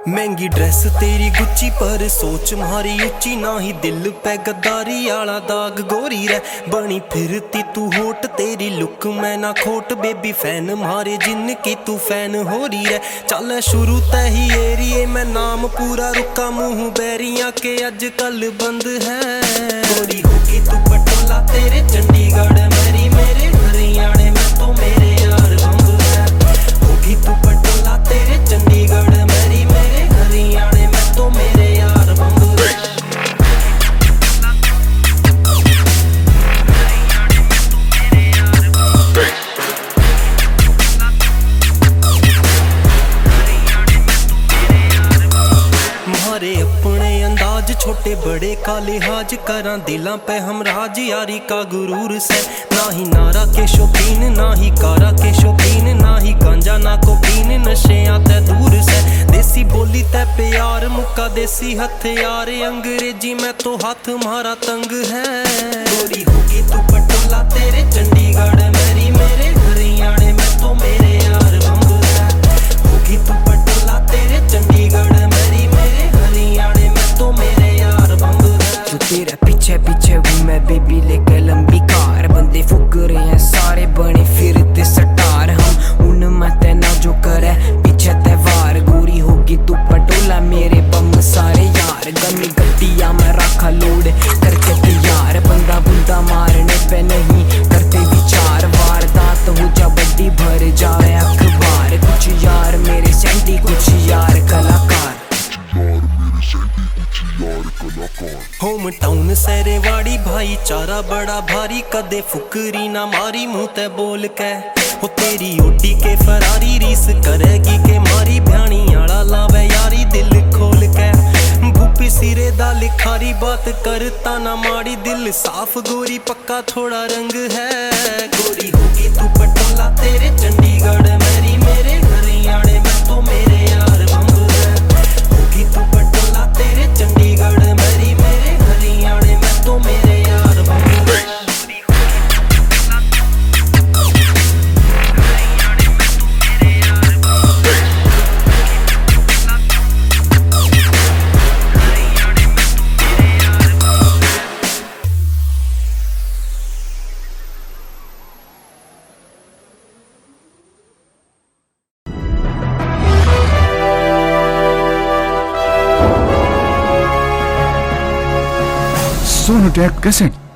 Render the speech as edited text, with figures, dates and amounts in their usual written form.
महंगी ड्रेस तेरी गुच्ची पर सोच मारी उच्ची ना ही दिल पे गद्दारी आला दाग गोरी रे बनी फिरती तू होट तेरी लुक मैं ना खोट बेबी फैन मारे जिन की तू फैन हो रही रे चल शुरू ते ही एरिए मैं नाम पूरा रुका मुंह बैरियां के अजकल बंद है गोरी होगी तू पटोला तेरे चंडीगढ़ मेरी मेरे हरियाणे में तो मेरे यार बंद है होगी तू पटोला तेरे चंडीगढ़ मेरी मेरे हरियाणे में तो मेरे यार बंद है मारे अपने अंदाज छोटे बड़े का लिहाज करा दिलां पे हम राज यारी का गुरूर से ना ही नारा के शौकीन ना ही कारा के शौकीन ना ही गांजा ना कोकीन नशे आते दूर से देसी बोली ते प्यार मुक्का देसी हथियार अंग्रेजी में तो हाथ मारा तंग है गोरी होगी तू पटोला तेरे चंडीगढ़ मेरी मेरे हरियाणे में तो मेरे यार बंद है होगी तू पटोला तेरे चंडीगढ़ मेरी मेरे हरियाणे में तो मेरे यार बंद है जो तेरे पीछे पीछे हूँ मैं बेबी लेके लंबी कार बंदे फुक रहे हैं सारे बने फिरते सटार हम उन मत ना जो करे पीछे त्योहार गोरी होगी तू पटोला मेरे बम सारे यार गमी गड्डिया में रखा लोड करके तैयार बंदा बुंदा मारने पे नहीं करते विचार वारदात हो जा बड्डी भर जाए अखबार कुछ यार मेरे सेंटी कुछ यार कलाकार होम टाउन सरेवाड़ी भाईचारा बड़ा भारी कदे फुकरी ना मारी मुंह ते बोल के हो तेरी ओटी के फरारी रीस करेगी के मारी भ्याणी आला लावे यारी दिल खोल के भूपी सिरे दा लिखारी बात करता ना माड़ी दिल साफ गोरी पक्का थोड़ा रंग है गोरी होगी तू पटोला तेरे चंडीगढ़ मेरी मेरे हरियाणे में तो मेरे यार बंद है होगी तू पटोला तेरे चंडीगढ़ मेरी मेरे हरियाणे में तो मेरे यार बंद है Sonotek Cassette.